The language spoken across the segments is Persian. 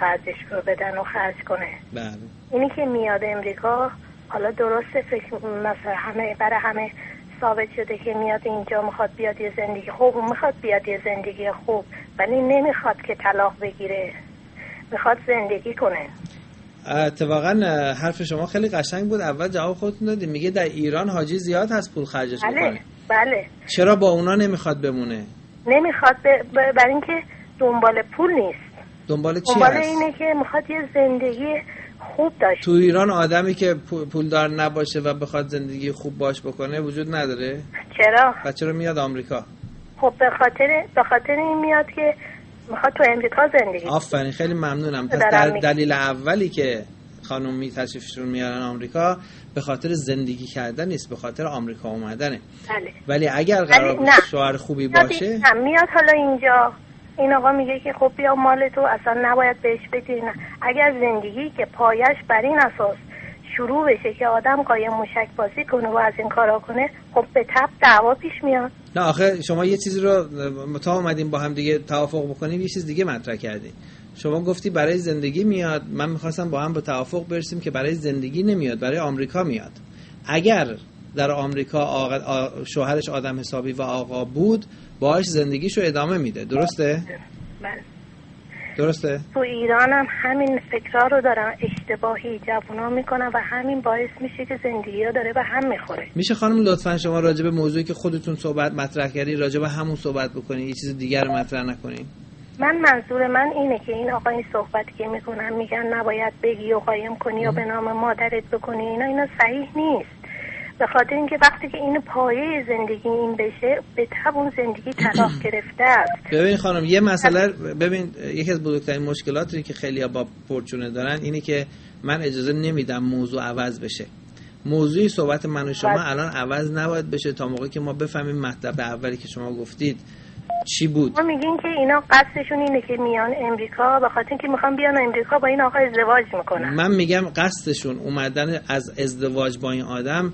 خرجش رو بدن و خرج کنه. بله. اینی که میاد امریکا، حالا درسته فکر مثلا برای همه ثابت شده که میاد اینجا میخواد بیاد یه زندگی خوب، میخواد بیاد یه زندگی خوب، ولی نمیخواد که طلاق بگیره، میخواد زندگی کنه. اتفاقا حرف شما خیلی قشنگ بود، اول جواب خودتون دادید، میگه در ایران حاجی زیاد هست پول خرجش بکنه. بله. چرا با اونا نمیخواد بمونه؟ نمیخواد برای اینکه دنبال پول نیست. دنبال چی دنبال هست؟ اینه که میخواد یه زندگی خوب داشته. تو ایران آدمی که پولدار نباشه و بخواد زندگی خوب باش بکنه وجود نداره؟ چرا؟ و چرا میاد آمریکا؟ خب به خاطر این میاد که میخواد تو امریکا زندگی. آفرین، خیلی ممنونم. پس در دلیل اولی که خانم تشریفشون میارن آمریکا به خاطر زندگی کردن نیست، به خاطر آمریکا اومدنه. بله. ولی اگر قرار شوهر خوبی باشه میاد حالا اینجا این آقا میگه که خب بیا مال تو، اصلا نباید بهش بدی. نه، اگر زندگی که پایش بر این اساس شروع بشه که آدم قایم موشک بازی کنه و از این کارا کنه، خب به تبع دعوا پیش میاد. نه آخه شما یه چیزی رو تا اومدیم با هم دیگه توافق بکنیم، یه چیز دیگه مطرح کردیم. شما گفتی برای زندگی میاد، من میخواستم با هم به توافق برسیم که برای زندگی نمیاد، برای آمریکا میاد. اگر در آمریکا شوهرش آدم حسابی و آقا بود، باهاش زندگیشو ادامه میده. درسته؟ بله. درسته؟ تو ایران هم همین فکرها رو دارن، اشتباهی جوونا میکنن و همین باعث میشه که زندگی ها داره به هم میخوره. میشه خانم لطفا شما راجع به موضوعی که خودتون صحبت مطرح کردین راجع به همون صحبت بکنین، یه چیز دیگر رو مطرح نکنین؟ منظور من اینه که این آقا این صحبتی که میکنن میگن نباید بگی و قایم کنی یا به نام مادرت بکنی، اینا صحیح نیست. به خاطر اینکه وقتی که این پایه زندگی این بشه، به تبع اون زندگی طلاق گرفته است. ببین خانم، یه مسئله، ببین یکی از بزرگترین مشکلاتی که خیلی‌ها با فورچونه دارن اینه که من اجازه نمیدم موضوع عوض بشه. موضوع صحبت من و شما الان عوض نباید بشه تا موقعی که ما بفهمیم مطلب اولی که شما گفتید چی بود. ما میگیم که اینا قصدشون اینه که میان امریکا به خاطر اینکه میخوان بیان امریکا با این آقا ازدواج میکنن. من میگم قصدشون اومدن از ازدواج با این آدم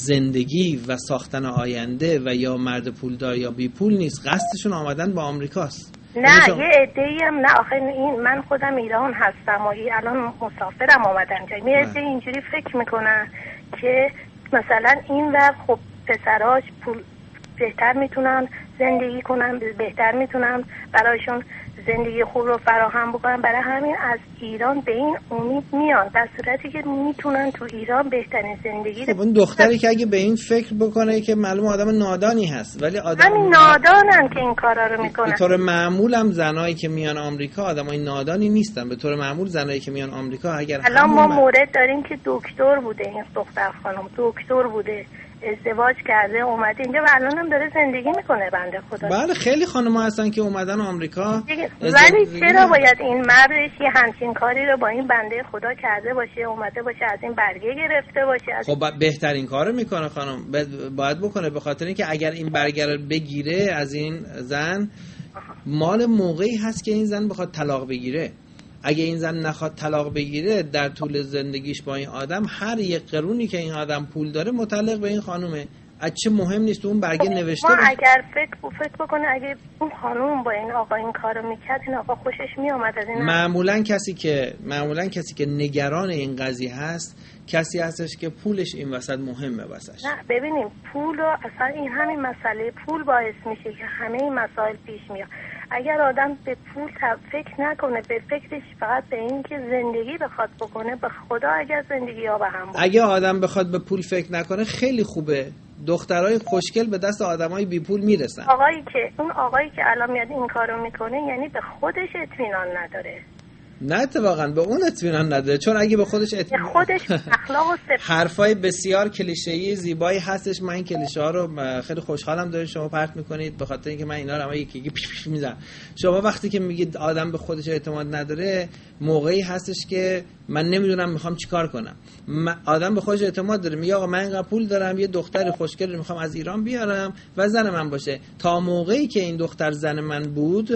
زندگی و ساختن آینده و یا مرد پولدار یا بی پول نیست، قصدشون آمدن با آمریکاست. نه یه عده‌ای هم نه، آخه این من خودم ایران هستم و الان مسافرم اومدم جای می عده اینجوری فکر میکنن که مثلا این ور خب پسراش پول بهتر میتونن زندگی کنن، بهتر میتونن برایشون زندگی خوب رو فراهم بکنن، برای همین از ایران به این امید میان، در صورتی که میتونن تو ایران بهترین زندگی خب اون دختری که اگه به این فکر بکنه که معلوم آدم نادانی هست، ولی آدم همین نادانن که این کارا رو میکنن. به طور معمول هم زنایی که میان آمریکا آدمای نادانی نیستن. به طور معمول زنایی که میان آمریکا اگر الان ما مورد داریم که دکتر بوده، این دختر خانم دکتر بوده، ازدواج کرده اومده اینجا و الان هم داره زندگی میکنه بنده خدا. بله خیلی خانم‌ها هستن که اومدن آمریکا، ولی چرا باید این مردش یه همچین کاری رو با این بنده خدا کرده باشه، اومده باشه از این برگه گرفته باشه؟ خب بهترین کارو میکنه خانم، باید بکنه، به خاطر اینکه اگر این برگه رو بگیره از این زن، مال موقعی هست که این زن بخواد طلاق بگیره. اگه این زن نخواد طلاق بگیره در طول زندگیش با این آدم، هر یک قرونی که این آدم پول داره متعلق به این خانومه. چه مهم نیست اون برگه نوشته ما اگر فکر بکنه اگه اون خانوم با این آقا این کارو میکرد، این آقا خوشش میامد از این. معمولا کسی که نگران این قضیه هست کسی هستش که پولش این وسط مهمه واسش. نه ببینیم پول رو اصلا این همین مسئله پول باعث میشه که همه این مسائل پیش میاد. اگر آدم به پول فکر نکنه، به فکرش فقط به این که زندگی بخواد بکنه، به خدا اگر زندگی ها به هم بود. اگه آدم بخواد به پول فکر نکنه خیلی خوبه. دخترای خوشگل به دست آدمای بی پول میرسن. اون آقایی که الان میاد این کارو میکنه یعنی به خودش اطمینان نداره. نه اتفاقا به اون اطمینان نداره، چون اگه به خودش اخلاق و صفت حرفای بسیار کلیشه‌ای زیبایی هستش. من این کلیشه ها رو خیلی خوشحالم دارید شما پرت میکنید، به خاطر اینکه من اینا رو یکی پیش میزنم. شما وقتی که میگید آدم به خودش اعتماد نداره، موقعی هستش که من نمیدونم میخوام چیکار کنم. آدم به خودش اعتماد داره، میگه آقا من اینقدر پول دارم، یه دختر خوشگل رو میخوام از ایران بیارم و زن من باشه. تا موقعی که این دختر زن من بود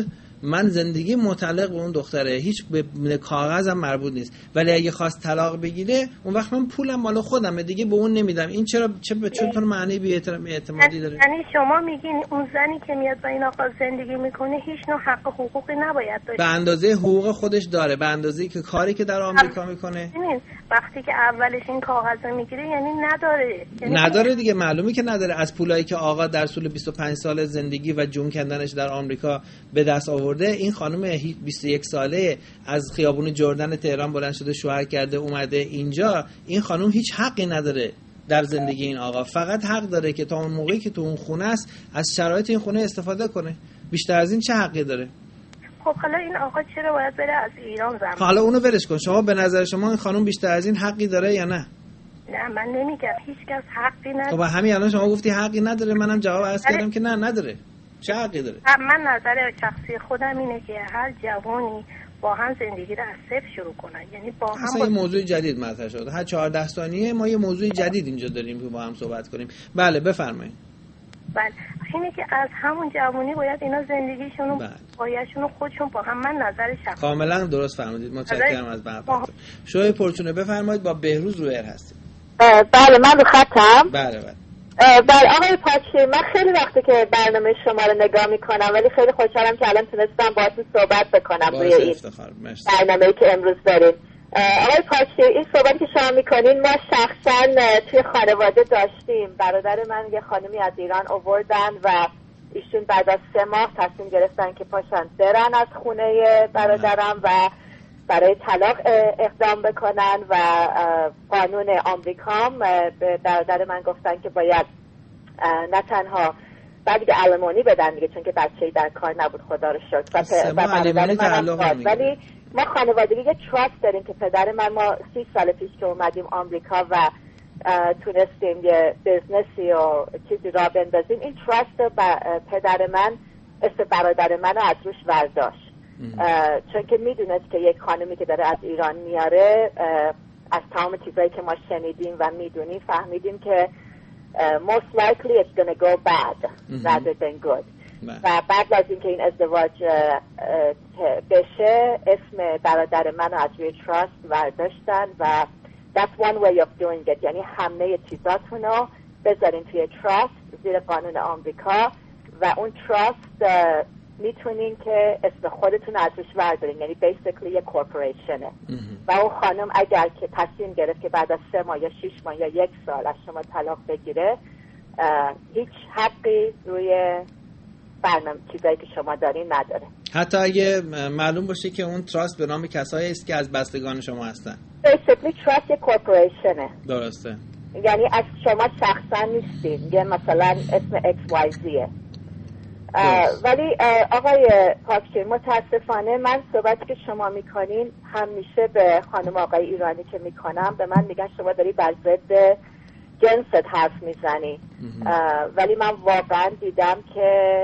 من زندگی متعلق به اون دختره، هیچ به کاغذم مربوط نیست. ولی اگه خواست طلاق بگیره اون وقت من پولم مال خودمه دیگه، به اون نمیدم. این چطور معنی بی‌اعتمادی داره؟ یعنی شما میگین اون زنی که میاد با این آقا زندگی میکنه هیچ نوع حق و حقوقی نباید داشته؟ به اندازه حقوق خودش داره، به اندازه‌ای که کاری که در آمریکا میکنه. وقتی که اولش این کاغذ میگیره یعنی نداره. نداره دیگه، معلومه که نداره. از پولایی که آقا در طول 25 سال زندگی و جون کندنش در آمریکا به دست آورده، این خانم 21 ساله از خیابون جردن تهران بلند شده، شوهر کرده، اومده اینجا. این خانم هیچ حقی نداره در زندگی این آقا. فقط حق داره که تا اون موقعی که تو اون خونه است از شرایط این خونه استفاده کنه. بیشتر از این چه حقی داره؟ خب حالا این آقا چرا باید بره از ایران زمان؟ حالا اونو ولش کن. شما به نظر شما این خانم بیشتر از این حقی داره یا نه؟ نه من نمیگم هیچ کس حقی نداره. خب همین الان شما گفتی حقی نداره، منم جواب عرض کردم که نه نداره. چه حقی داره؟ من نظر شخصی خودم اینه که هر جوانی با هم زندگی رو از صفر شروع کنن، یعنی با هم اصلا یه موضوع جدید مطرح شده. هر 14 ثانیه ما یه موضوع جدید اینجا داریم که با هم صحبت کنیم. بله بفرمایید. بله اینه که از همون جوانی باید اینا زندگیشونو پایه‌شونو خودشون با هم. من نظر شخصی. کاملا درست فرمودید. متشکرم از برنامه‌تون. شوی پرچونه بفرمایید. با بهروز رو ایر هستید. بله من رو خطم. بله بله. بله آقای پاچی، من خیلی وقته که برنامه شما رو نگاه میکنم ولی خیلی خوشحالم که الان تونستم باهاتون صحبت بکنم روی این برنامه‌ای که امروز داریم. آقای پاچی، این صحبتی که شما میکنین ما شخصا توی خانواده داشتیم. برادر من یه خانمی از ایران آوردن و ایشون بعد از 3 ماه تصمیم گرفتن که پاشن برن از خونه برادرم و برای طلاق اقدام بکنن و قانون آمریکا به برادر من گفتن که باید نه تنها بعد دیگه علمانی بدن دیگه، چون که بچه‌ای در کار نبود خدا رو شکر، و ولی ما خانوادگی یه تراست داریم که پدر من، ما 30 سال پیش که اومدیم آمریکا و تونستیم یه بزنسی و چیزی را بندازیم، این تراست پدر من اسم برادر من رو از روش ورداشت. چون که میدونست که یک خانمی که داره از ایران میاره، از تمام چیزایی که ما شنیدیم و میدونیم فهمیدیم که most likely it's gonna go bad rather than good. و بعد از اینکه این ازدواج بشه اسم برادر من رو از روی تراست ورداشتن و that's one way of doing it. یعنی همه چیزاتون رو بذارین توی تراست زیر قانون آمریکا و اون تراست میتونین که اسم خودتون از روش وردارین، یعنی basically یه کورپوریشنه. و اون خانم اگر که تصمیم گرفت که بعد از 3 ماه یا 6 ماه یا 1 سال از شما طلاق بگیره، هیچ حقی روی برنامه چیزایی که شما دارین نداره، حتی اگه معلوم باشه که اون تراست به نام کسایی است که از بستگان شما هستن. basically تراست یه کورپوریشنه. درسته. یعنی از شما شخصا نیستین، یه مثلا اسم XYZه. ولی آقای پاکچی، متاسفانه من صحبتی که شما میکنین همیشه به خانم آقای ایرانی که میکنم به من میگن شما داری بر ضد جنست حرف میزنی. ولی من واقعا دیدم که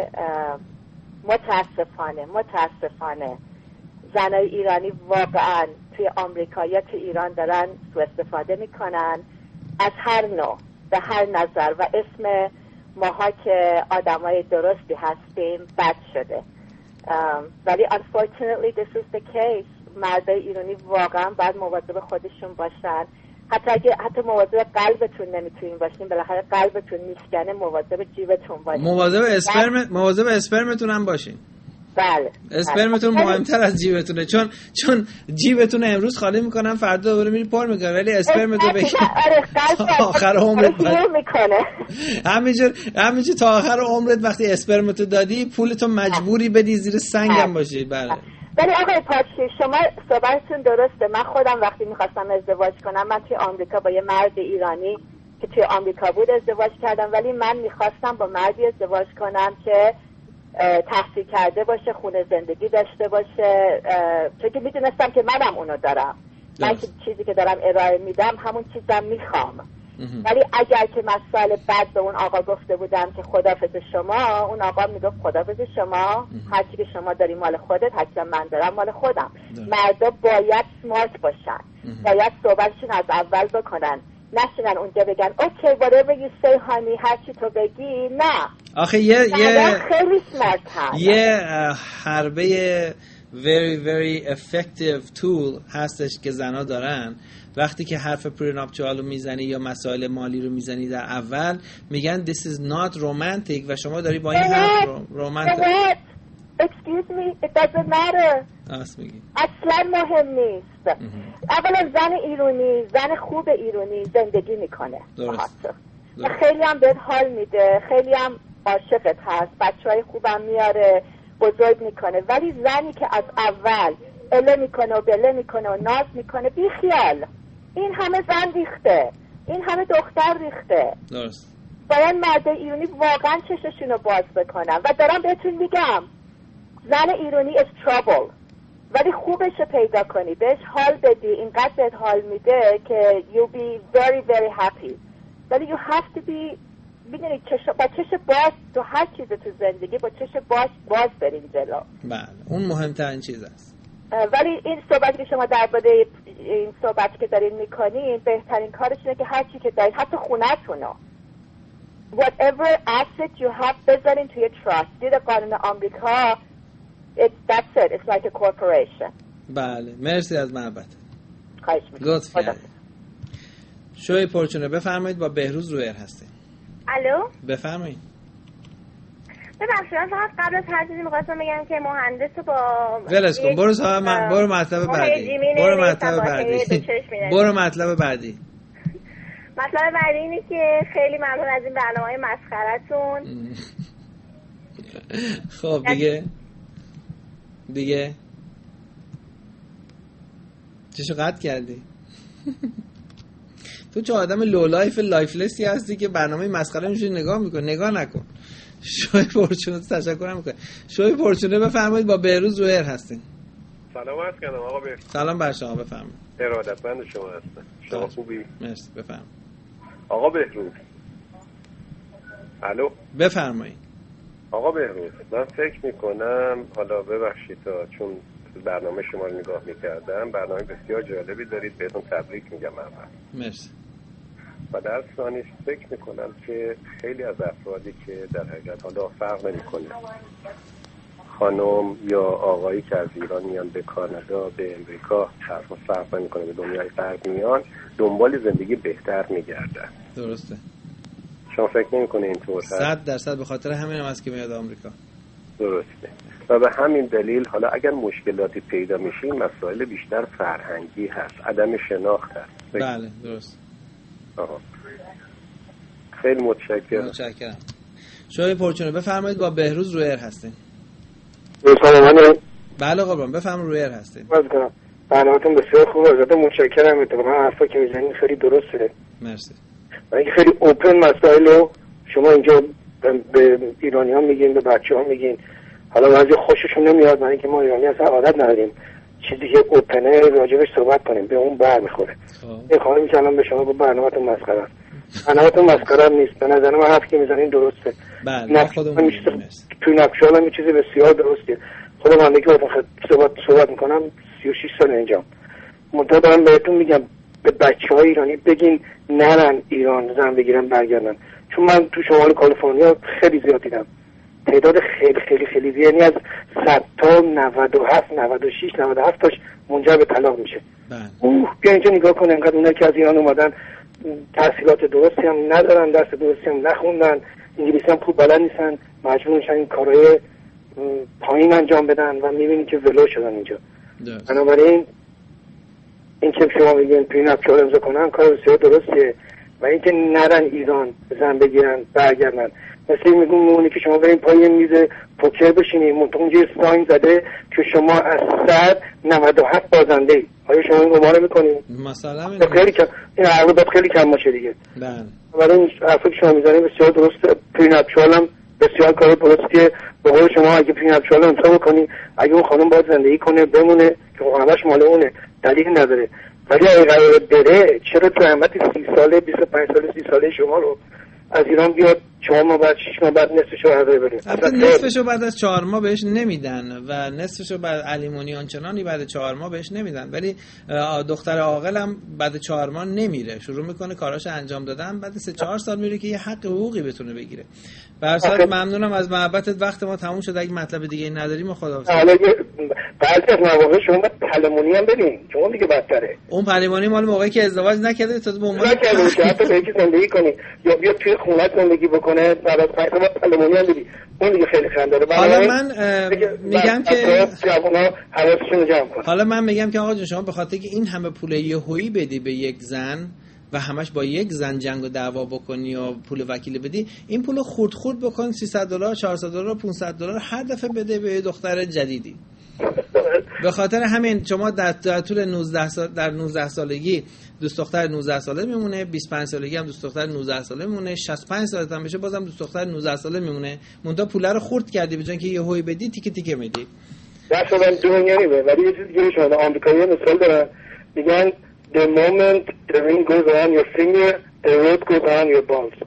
متاسفانه زنای ایرانی واقعا توی آمریکا یا توی ایران دارن سوء استفاده میکنن از هر نوع، به هر نظر، و اسم ماها که آدمای درستی هستیم بد شده. ولی unfortunately this is the case. مردای ایرانی واقعا باید مواظب خودشون باشن. حتی مواظب قلبتون نمیتونین باشین، بالاخره قلبتون میشکنه. مواظب جیبتون باشین، مواظب اسپرمتون هم باشین. بله اسپرمتون مهمتر از جیبتونه، چون جیبتون امروز خالی میکنن فردا دوباره میری پر میکنن، ولی اسپرمتون بگیر آخر عمرت میکنه. همینجور تا آخر عمرت وقتی اسپرمتو دادی پولتو مجبوری بدی زیر سنگم باشی. بله. ولی آقای پاچی شما صحبتتون درسته. من خودم وقتی میخواستم ازدواج کنم، من توی آمریکا با یه مرد ایرانی که توی آمریکا بود ازدواج کردم، ولی من میخواستم با مردی ازدواج کنم که تحصیل کرده باشه، خونه زندگی داشته باشه، چون که میدونستم که منم اونو دارم. من که چیزی که دارم ارائه میدم همون چیزم میخوام. ولی اگر که مسائل بعد به اون آقا گفته بودم که خداحافظ شما، اون آقا میگفت خداحافظ شما، هرچی که شما داری مال خودت، هرچی من دارم مال خودم. مردا باید سمارت باشن، باید صحبتشون از اول بکنن. نشینن اونجا بگن اوکی whatever you say honey هر چی تو بگی. نه آخه یه خیلی سمارت هست. یه حربه very very effective tool هستش که زنا دارن. وقتی که حرف پریناپچوال رو میزنی یا مسائل مالی رو میزنی در اول میگن this is not romantic و شما داری با این حرف رومانتیک. Excuse me, it doesn't matter. اصلا مهم نیست. اولا زن ایرانی، زن خوب ایرانی زندگی میکنه. درست. خیلی هم بهت حال میده، خیلی هم عاشقت هست، بچهای خوبم میاره، بزرگ میکنه. ولی زنی که از اول اله میکنه و بله میکنه و ناز میکنه، بی خیال. این همه زن ریخته، این همه دختر ریخته. درست. باید مرد ایرانی واقعا چششونو باز بکنن و دارم بهتون میگم زن ایرانی is trouble، ولی خوبش پیدا کنی، بهش حال بدی، اینقدر بهت حال میده که you'll be very very happy. ولی you have to be میدونی با چش باز تو هر چیز تو زندگی با چش باز بریم جلو. بله اون مهمترین چیز است. ولی این صحبتی که شما درباره این صحبتی که دارین میکنین بهترین کارش اینه که هر چی که دارین حتی خونه‌تونو whatever asset you have بذارین توی trust. دیده قانون آمریکا that's it. It's like a corporation. بله مرسی از محبت. خواهش می‌کنم. لطف کردید. شوی پرچونه بفرمایید با بهروز رویر هستین. الو بفرمایید. ببخشید فقط قبل از هر چیزی می‌خواستم بگم که مهندس با ولش کن برو مطلب بعدی. برو مطلب بعدی. مطلب بعدی اینه که خیلی ممنون از این برنامه‌های مسخره‌تون. خب دیگه چشو قطع کردی؟ تو چه آدم لو لایف لایفلسی هستی که برنامه مسخره میشه نگاه میکن. نگاه نکن. شوی پرچونه تشکر میکنم. شوی پرچونه بفرمایید با بهروز رویر هستین. سلام عرض کنم آقا بهروز. سلام بر شما بفرمایید. ارادتمند شما هستم. شما خوبی؟ مرسی بفرمایید. آقا بهروز. الو بفرمایید. آقا بهروز من فکر میکنم حالا ببخشید چون برنامه شما رو نگاه میکردم برنامه بسیار جالبی دارید بهتون تبریک میگم اول. مرسی. و در ثانیش فکر میکنم که خیلی از افرادی که در حقیقت حالا فرق نمیکنه خانم یا آقایی که از ایران میان به کانادا به امریکا فرق نمیکنه به دنیای غرب میان دنبال زندگی بهتر میگردن. درسته. شما فکر نمیکنه اینطور هست؟ 100% به خاطر همین هم است که میاد آمریکا. درسته. و به همین دلیل حالا اگر مشکلاتی پیدا میشین مسائل بیشتر فرهنگی هست، عدم شناخت هست. بله درست. خیلی متشکرم. شوی پرچونه بفرمایید با بهروز رویر هستین. بله قربان بفرمایید رویر هستین. برنامه‌تون بسیار خوبه. البته متشکرم. اتفاقا حرفا که میزنید خیلی درسته. مرسی. و اینکه خیلی اوپن مسائل رو شما اینجا به ایرانی‌ها میگین به بچه‌ها میگین. حالا بعضی خوششون نمیاد برای اینکه ما ایرانی اصلا عادت نداریم چیزی که اوپنه راجبش صحبت کنیم به اون برمیخوره. این خواهی میکنم به شما با برنامه‌تون مسخره است. برنامه‌تون مسخره نیست. به نظر من حرفی که میزنین درسته. بله خودمون توی نقشه‌ها هم چیزی بسیار درسته. خودم هم دیگه صحبت میکنم 36 سال اینجا. منتها دارم بهتون میگم به بچه‌های ایرانی بگین نرن ایران زن بگیرن برگردن. چون من تو شمال کالیفرنیا خیلی زیاد دیدم. تعداد خیلی خیلی خیلی یعنی از 100 تا 97 96 97 تاش منجر به طلاق میشه. بیا اینجا نگاه کن انقدر اونایی که از ایران اومدن تحصیلات درستی هم ندارن، درس درستی هم نخوندن، انگلیسی هم خوب بلد نیستن، مجبور میشن این کارهای پایین انجام بدن و میبینی که ولو شدن اینجا. بنابراین این که شما میگین پریناپچوال امضا کنن کار بسیار درستیه و اینکه نرن ایران زن بگیرن برگردن. مثل میگم اونی که شما برین پای میز پوکر بشینید منطقه اونجا ساین زده که شما از 197 بازنده ای. آیا شما این گمانه میکنید؟ مثلا این عرض باید خیلی کم باشه دیگه. بله. برای این حرفی که شما میزنید بسیار درسته. پریناپچوال هم بسیار کار درستیه. به قول شما اگه پریناپچوال امضا بکنی اگه اون خانم باید زندگی کنه بمونه که همش مال اونه دلیل نداره. ولی اگه قراره بره چرا تو احمد 30 ساله 25 ساله 30 ساله شما رو از ایران بیاد 4 ماه بعد 6 ماه بعد نصفشو هدیه بدید. نصفشو بعد از 4 ماه بهش نمیدن و نصفشو بعد الیمونی آنچنانی بعد 4 ماه بهش نمیدن، ولی دختر عاقلم بعد 4 ماه نمیره، شروع میکنه کاراشو انجام دادن، بعد 3-4 سال میره که یه حق حقوقی بتونه بگیره. به هر صورت ممنونم از محبتت. وقت ما تموم شد. اگه مطلب دیگه نداری ما خداحافظ. حالا بعضی از مواقع شما پلمونی هم ببین، شما دیگه بدتره. اون پلمونی مال موقعی که ازدواج نکرده تا به عنوان که حتی به یکی زندگی کنی یا بیا توی خونت زندگی بکنه بعد از پلمونی هم بدی، اون دیگه خیلی خنده داره. حالا من میگم که جوونا حواسشون جمع کنن. حالا من میگم که آقا جون شما به خاطر که این همه پول یهویی بدی به یک زن و همش با یک زن جنگ و دعوا بکنی و پول وکیل بدی، این پولو خورد خورد بکن، $300 $400 $500 هر دفعه بده به دختر جدیدی. به خاطر همین شما در طول 19 سال در 19 سالگی دوست دختر 19 ساله میمونه، 25 سالگی هم دوست دختر 19 ساله میمونه، 65 سالت هم بشه بازم دوست دختر 19 ساله میمونه. منتها پولا رو خورد کردی به جای اینکه یهویی بدی تیکه تیکه میدی. مثلا دنیا نیست، ولی یه چیز دیگه شما آمریکایی‌ها مثال دارن، میگن the moment the ring goes around your finger the road goes around your balls.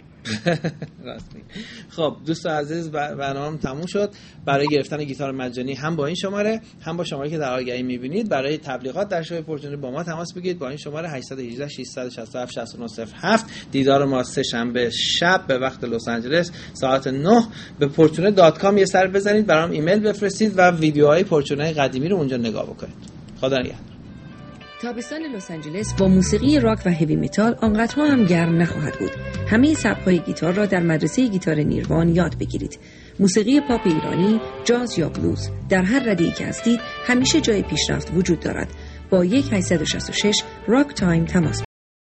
خب دوستان عزیز برنامه تموم شد. برای گرفتن گیتار مجانی هم با این شماره هم با شماره که در آگهی میبینید برای تبلیغات در شو پورچنری با ما تماس بگیرید با این شماره 818 667 6907. دیدار ما سه شنبه شب به وقت لس آنجلس ساعت 9 به portune.com یه سر بزنید، برام ایمیل بفرستید و ویدیوهای پورچونه قدیمی رو اونجا نگاه بکنید. خدا نگهدار. تابستان لس آنجلس با موسیقی راک و هوی متال آنقدرها هم گرم نخواهد بود. همه سبک‌های گیتار را در مدرسه گیتار نیروان یاد بگیرید. موسیقی پاپ ایرانی، جاز یا بلوز، در هر رده‌ای که هستید همیشه جای پیشرفت وجود دارد. با 1-866 راک تایم تماس